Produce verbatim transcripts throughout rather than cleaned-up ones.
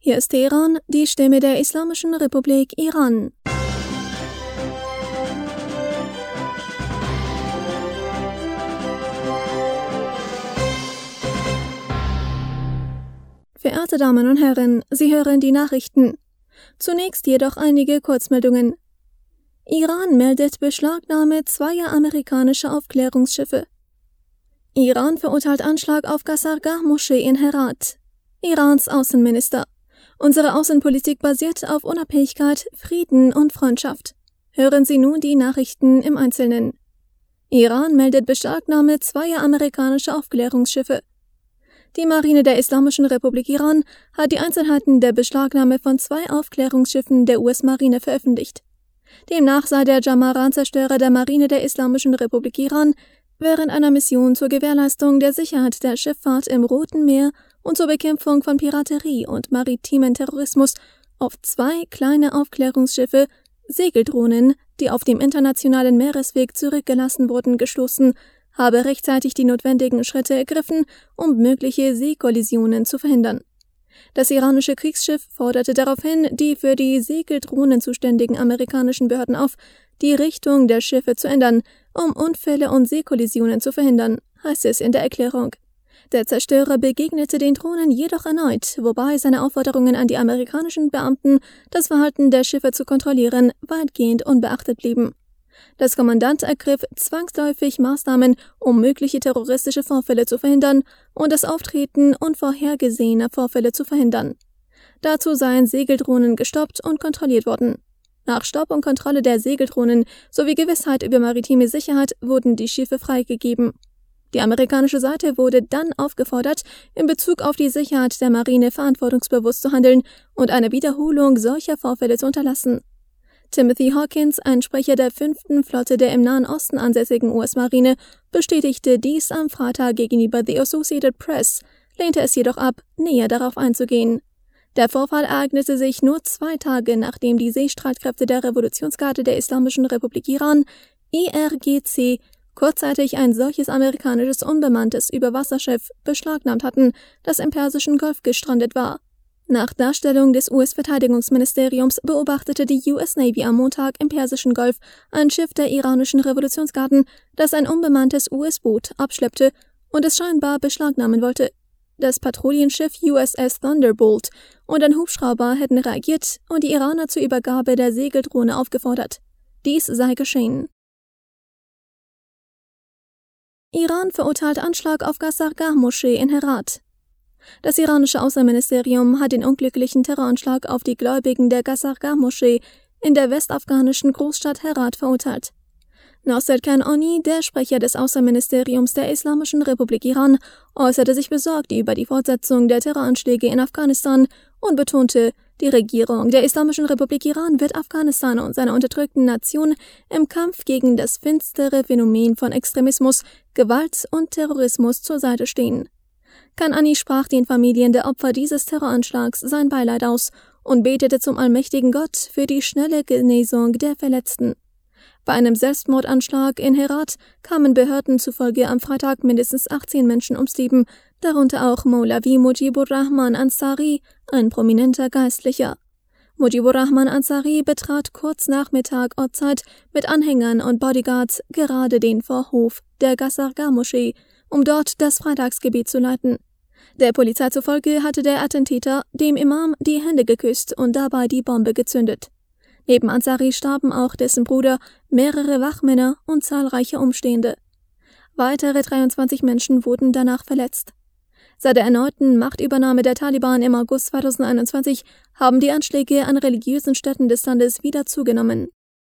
Hier ist Teheran, die Stimme der Islamischen Republik Iran. Verehrte Damen und Herren, Sie hören die Nachrichten. Zunächst jedoch einige Kurzmeldungen. Iran meldet Beschlagnahme zweier amerikanischer Aufklärungsschiffe. Iran verurteilt Anschlag auf Qasargah-Moschee in Herat. Irans Außenminister: Unsere Außenpolitik basiert auf Unabhängigkeit, Frieden und Freundschaft. Hören Sie nun die Nachrichten im Einzelnen. Iran meldet Beschlagnahme zweier amerikanischer Aufklärungsschiffe. Die Marine der Islamischen Republik Iran hat die Einzelheiten der Beschlagnahme von zwei Aufklärungsschiffen der U S-Marine veröffentlicht. Demnach sei der Jamaran-Zerstörer der Marine der Islamischen Republik Iran während einer Mission zur Gewährleistung der Sicherheit der Schifffahrt im Roten Meer und zur Bekämpfung von Piraterie und maritimen Terrorismus auf zwei kleine Aufklärungsschiffe, Segeldrohnen, die auf dem internationalen Meeresweg zurückgelassen wurden, gestoßen, habe rechtzeitig die notwendigen Schritte ergriffen, um mögliche Seekollisionen zu verhindern. Das iranische Kriegsschiff forderte daraufhin die für die Segeldrohnen zuständigen amerikanischen Behörden auf, die Richtung der Schiffe zu ändern, um Unfälle und Seekollisionen zu verhindern, heißt es in der Erklärung. Der Zerstörer begegnete den Drohnen jedoch erneut, wobei seine Aufforderungen an die amerikanischen Beamten, das Verhalten der Schiffe zu kontrollieren, weitgehend unbeachtet blieben. Das Kommandant ergriff zwangsläufig Maßnahmen, um mögliche terroristische Vorfälle zu verhindern und das Auftreten unvorhergesehener Vorfälle zu verhindern. Dazu seien Segeldrohnen gestoppt und kontrolliert worden. Nach Stopp und Kontrolle der Segeldrohnen sowie Gewissheit über maritime Sicherheit wurden die Schiffe freigegeben. Die amerikanische Seite wurde dann aufgefordert, in Bezug auf die Sicherheit der Marine verantwortungsbewusst zu handeln und eine Wiederholung solcher Vorfälle zu unterlassen. Timothy Hawkins, ein Sprecher der fünften Flotte der im Nahen Osten ansässigen U S-Marine, bestätigte dies am Freitag gegenüber The Associated Press, lehnte es jedoch ab, näher darauf einzugehen. Der Vorfall ereignete sich nur zwei Tage, nachdem die Seestreitkräfte der Revolutionsgarde der Islamischen Republik Iran, I R G C, kurzzeitig ein solches amerikanisches unbemanntes Überwasserschiff beschlagnahmt hatten, das im Persischen Golf gestrandet war. Nach Darstellung des U S-Verteidigungsministeriums beobachtete die U S Navy am Montag im Persischen Golf ein Schiff der iranischen Revolutionsgarden, das ein unbemanntes U S-Boot abschleppte und es scheinbar beschlagnahmen wollte. Das Patrouillenschiff U S S Thunderbolt und ein Hubschrauber hätten reagiert und die Iraner zur Übergabe der Segeldrohne aufgefordert. Dies sei geschehen. Iran verurteilt Anschlag auf Qasargah-Moschee in Herat. Das iranische Außenministerium hat den unglücklichen Terroranschlag auf die Gläubigen der Qasargah-Moschee in der westafghanischen Großstadt Herat verurteilt. Nosrat Kanani, der Sprecher des Außenministeriums der Islamischen Republik Iran, äußerte sich besorgt über die Fortsetzung der Terroranschläge in Afghanistan und betonte, die Regierung der Islamischen Republik Iran wird Afghanistan und seiner unterdrückten Nation im Kampf gegen das finstere Phänomen von Extremismus, Gewalt und Terrorismus zur Seite stehen. Kanani sprach den Familien der Opfer dieses Terroranschlags sein Beileid aus und betete zum allmächtigen Gott für die schnelle Genesung der Verletzten. Bei einem Selbstmordanschlag in Herat kamen Behörden zufolge am Freitag mindestens achtzehn Menschen ums Leben, darunter auch Maulavi Mujibur Rahman Ansari, ein prominenter Geistlicher. Mujibur Rahman Ansari betrat kurz nach Mittag Ortszeit mit Anhängern und Bodyguards gerade den Vorhof der Qasargah-Moschee, um dort das Freitagsgebet zu leiten. Der Polizei zufolge hatte der Attentäter dem Imam die Hände geküsst und dabei die Bombe gezündet. Neben Ansari starben auch dessen Bruder, mehrere Wachmänner und zahlreiche Umstehende. Weitere dreiundzwanzig Menschen wurden danach verletzt. Seit der erneuten Machtübernahme der Taliban im August zweitausendeinundzwanzig haben die Anschläge an religiösen Stätten des Landes wieder zugenommen.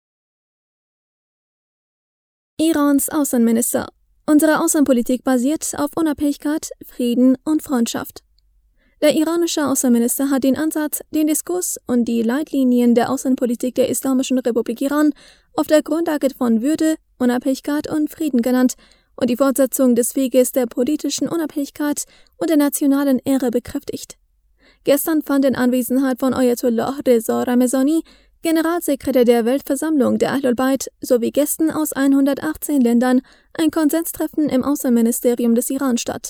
Irans Außenminister: Unsere Außenpolitik basiert auf Unabhängigkeit, Frieden und Freundschaft. Der iranische Außenminister hat den Ansatz, den Diskurs und die Leitlinien der Außenpolitik der Islamischen Republik Iran auf der Grundlage von Würde, Unabhängigkeit und Frieden genannt und die Fortsetzung des Weges der politischen Unabhängigkeit und der nationalen Ehre bekräftigt. Gestern fand in Anwesenheit von Ayatollah Reza Ramezani, Generalsekretär der Weltversammlung der Ahlul Bayt sowie Gästen aus hundertachtzehn Ländern, ein Konsenstreffen im Außenministerium des Iran statt.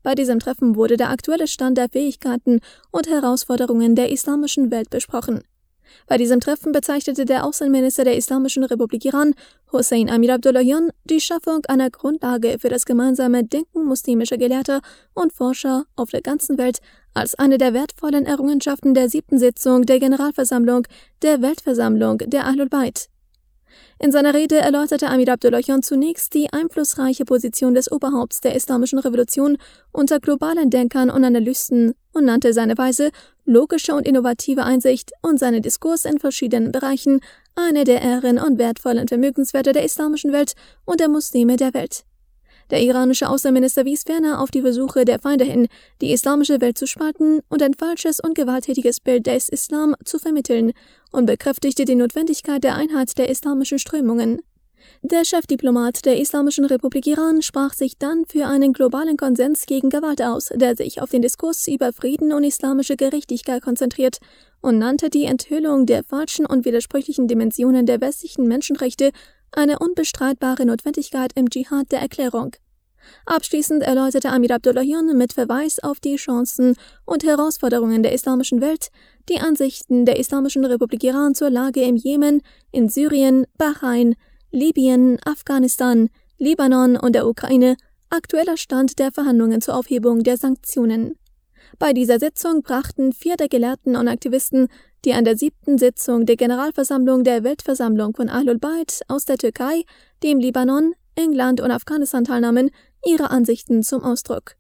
Bei diesem Treffen wurde der aktuelle Stand der Fähigkeiten und Herausforderungen der islamischen Welt besprochen. Bei diesem Treffen bezeichnete der Außenminister der Islamischen Republik Iran, Hossein Amir-Abdollahian, die Schaffung einer Grundlage für das gemeinsame Denken muslimischer Gelehrter und Forscher auf der ganzen Welt als eine der wertvollen Errungenschaften der siebten Sitzung der Generalversammlung der Weltversammlung der Ahlul Bayt. In seiner Rede erläuterte Amir-Abdollahian zunächst die einflussreiche Position des Oberhaupts der Islamischen Revolution unter globalen Denkern und Analysten und nannte seine weise, logische und innovative Einsicht und seinen Diskurs in verschiedenen Bereichen eine der Ehren und wertvollen Vermögenswerte der islamischen Welt und der Muslime der Welt. Der iranische Außenminister wies ferner auf die Versuche der Feinde hin, die islamische Welt zu spalten und ein falsches und gewalttätiges Bild des Islam zu vermitteln und bekräftigte die Notwendigkeit der Einheit der islamischen Strömungen. Der Chefdiplomat der Islamischen Republik Iran sprach sich dann für einen globalen Konsens gegen Gewalt aus, der sich auf den Diskurs über Frieden und islamische Gerechtigkeit konzentriert, und nannte die Enthüllung der falschen und widersprüchlichen Dimensionen der westlichen Menschenrechte eine unbestreitbare Notwendigkeit im Dschihad der Erklärung. Abschließend erläuterte Amir-Abdollahian mit Verweis auf die Chancen und Herausforderungen der islamischen Welt die Ansichten der Islamischen Republik Iran zur Lage im Jemen, in Syrien, Bahrain, Libyen, Afghanistan, Libanon und der Ukraine, aktueller Stand der Verhandlungen zur Aufhebung der Sanktionen. Bei dieser Sitzung brachten vier der Gelehrten und Aktivisten, die an der siebten Sitzung der Generalversammlung der Weltversammlung von Ahlul Bayt aus der Türkei, dem Libanon, England und Afghanistan teilnahmen, ihre Ansichten zum Ausdruck.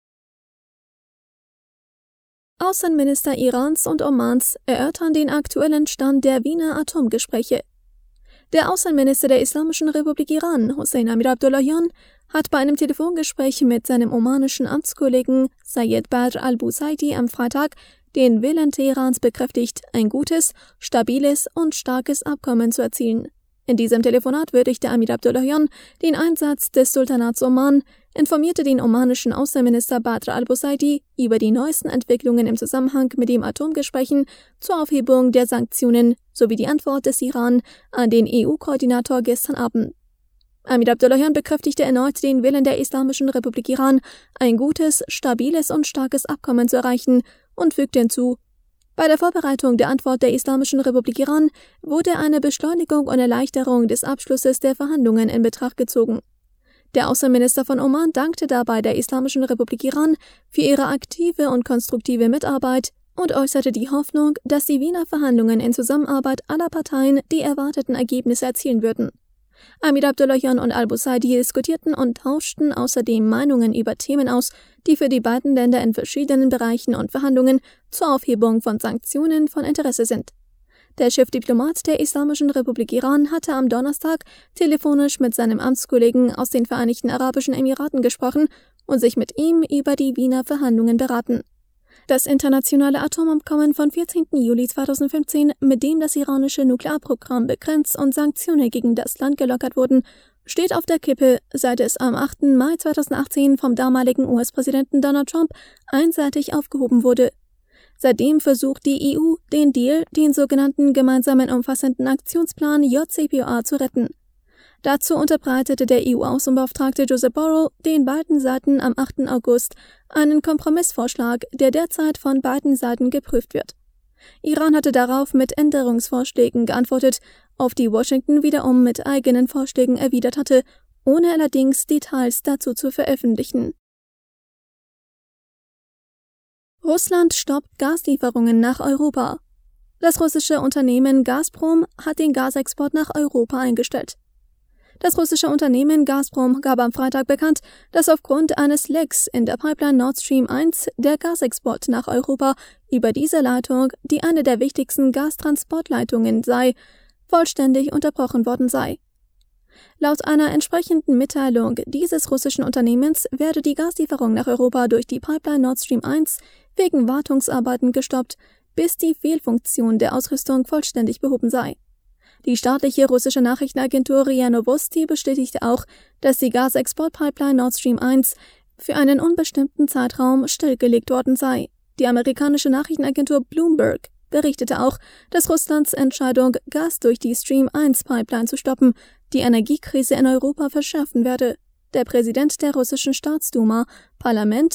Außenminister Irans und Omans erörtern den aktuellen Stand der Wiener Atomgespräche. Der Außenminister der Islamischen Republik Iran, Hossein Amir-Abdollahian, hat bei einem Telefongespräch mit seinem omanischen Amtskollegen Sayed Badr al-Busaidi am Freitag den Willen Teherans bekräftigt, ein gutes, stabiles und starkes Abkommen zu erzielen. In diesem Telefonat würdigte Amir-Abdollahian den Einsatz des Sultanats Oman, informierte den omanischen Außenminister Badr al-Busaidi über die neuesten Entwicklungen im Zusammenhang mit den Atomgesprächen zur Aufhebung der Sanktionen sowie die Antwort des Iran an den E U-Koordinator gestern Abend. Amir-Abdollahian bekräftigte erneut den Willen der Islamischen Republik Iran, ein gutes, stabiles und starkes Abkommen zu erreichen und fügte hinzu: Bei der Vorbereitung der Antwort der Islamischen Republik Iran wurde eine Beschleunigung und Erleichterung des Abschlusses der Verhandlungen in Betracht gezogen. Der Außenminister von Oman dankte dabei der Islamischen Republik Iran für ihre aktive und konstruktive Mitarbeit und äußerte die Hoffnung, dass die Wiener Verhandlungen in Zusammenarbeit aller Parteien die erwarteten Ergebnisse erzielen würden. Amir-Abdollahian und al-Busaidi diskutierten und tauschten außerdem Meinungen über Themen aus, die für die beiden Länder in verschiedenen Bereichen und Verhandlungen zur Aufhebung von Sanktionen von Interesse sind. Der Chefdiplomat der Islamischen Republik Iran hatte am Donnerstag telefonisch mit seinem Amtskollegen aus den Vereinigten Arabischen Emiraten gesprochen und sich mit ihm über die Wiener Verhandlungen beraten. Das internationale Atomabkommen von vierzehnten Juli zweitausendfünfzehn, mit dem das iranische Nuklearprogramm begrenzt und Sanktionen gegen das Land gelockert wurden, steht auf der Kippe, seit es am achten Mai zweitausendachtzehn vom damaligen U S-Präsidenten Donald Trump einseitig aufgehoben wurde. Seitdem versucht die E U, den Deal, den sogenannten Gemeinsamen Umfassenden Aktionsplan J C P O A, zu retten. Dazu unterbreitete der E U-Außenbeauftragte Josep Borrell den beiden Seiten am achten August einen Kompromissvorschlag, der derzeit von beiden Seiten geprüft wird. Iran hatte darauf mit Änderungsvorschlägen geantwortet, auf die Washington wiederum mit eigenen Vorschlägen erwidert hatte, ohne allerdings Details dazu zu veröffentlichen. Russland stoppt Gaslieferungen nach Europa. Das russische Unternehmen Gazprom hat den Gasexport nach Europa eingestellt. Das russische Unternehmen Gazprom gab am Freitag bekannt, dass aufgrund eines Lecks in der Pipeline Nord Stream eins der Gasexport nach Europa über diese Leitung, die eine der wichtigsten Gastransportleitungen sei, vollständig unterbrochen worden sei. Laut einer entsprechenden Mitteilung dieses russischen Unternehmens werde die Gaslieferung nach Europa durch die Pipeline Nord Stream eins wegen Wartungsarbeiten gestoppt, bis die Fehlfunktion der Ausrüstung vollständig behoben sei. Die staatliche russische Nachrichtenagentur R I A Novosti bestätigte auch, dass die Gasexportpipeline Nord Stream eins für einen unbestimmten Zeitraum stillgelegt worden sei. Die amerikanische Nachrichtenagentur Bloomberg berichtete auch, dass Russlands Entscheidung, Gas durch die Stream eins Pipeline zu stoppen, die Energiekrise in Europa verschärfen werde. Der Präsident der russischen Staatsduma, Parlament,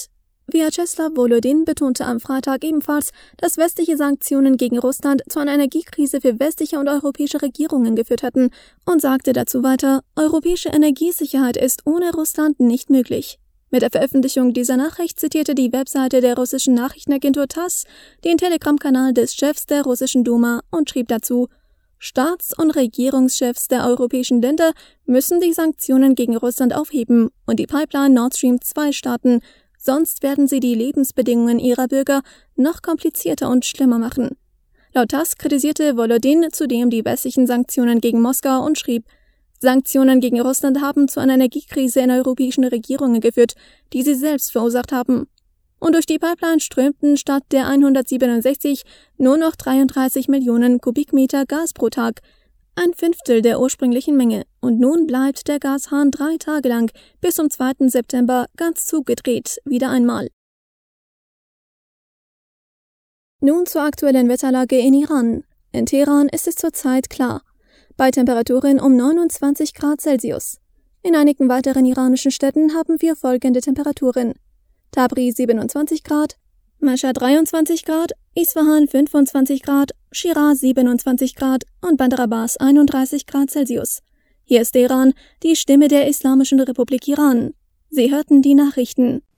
Vyacheslav Volodin betonte am Freitag ebenfalls, dass westliche Sanktionen gegen Russland zu einer Energiekrise für westliche und europäische Regierungen geführt hatten und sagte dazu weiter, europäische Energiesicherheit ist ohne Russland nicht möglich. Mit der Veröffentlichung dieser Nachricht zitierte die Webseite der russischen Nachrichtenagentur Tass den Telegram-Kanal des Chefs der russischen Duma und schrieb dazu: Staats- und Regierungschefs der europäischen Länder müssen die Sanktionen gegen Russland aufheben und die Pipeline Nord Stream zwei starten, sonst werden sie die Lebensbedingungen ihrer Bürger noch komplizierter und schlimmer machen. Laut Tass kritisierte Volodin zudem die westlichen Sanktionen gegen Moskau und schrieb: Sanktionen gegen Russland haben zu einer Energiekrise in europäischen Regierungen geführt, die sie selbst verursacht haben. Und durch die Pipeline strömten statt der hundertsiebenundsechzig nur noch dreiunddreißig Millionen Kubikmeter Gas pro Tag, ein Fünftel der ursprünglichen Menge. Und nun bleibt der Gashahn drei Tage lang bis zum zweiten September ganz zugedreht, wieder einmal. Nun zur aktuellen Wetterlage in Iran. In Teheran ist es zurzeit klar, bei Temperaturen um neunundzwanzig Grad Celsius. In einigen weiteren iranischen Städten haben wir folgende Temperaturen: Tabriz siebenundzwanzig Grad, Mashhad dreiundzwanzig Grad, Isfahan fünfundzwanzig Grad, Schiraz siebenundzwanzig Grad und Bandar Abbas einunddreißig Grad Celsius. Hier ist Teheran, die Stimme der Islamischen Republik Iran. Sie hörten die Nachrichten.